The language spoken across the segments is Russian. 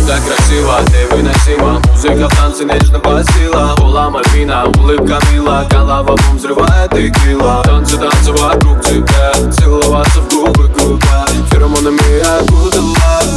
так красиво, невыносимо. Музыка в танце нежно басила. Пола Мальвина, улыбка мила. Голова бум взрывает текила. Танцы, танцы вокруг тебя. Целоваться в губы губа. Феромонами окутала.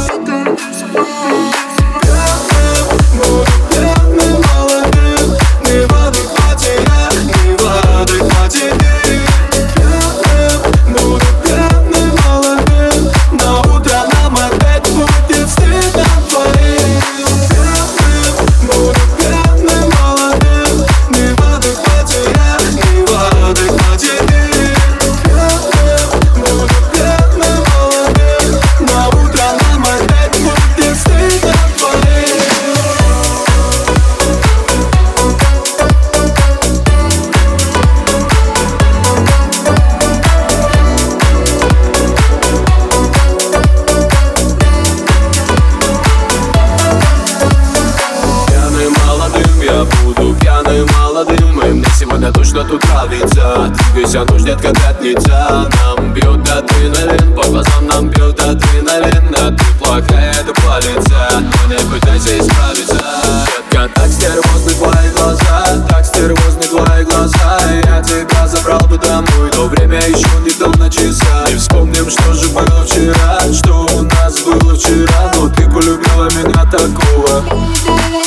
Мне сегодня точно тут нравится. Двигайся, ночь, детка, пятница. Нам бьет адреналин, по глазам нам бьет адреналин. А ты плохая, это палится, но не пытайся исправиться. Детка, так стервозны твои глаза, так стервозны твои глаза. Я тебя забрал бы домой, но время еще не то на часах. И вспомним, что же было вчера, что у нас было вчера. Но ты полюбила меня такого.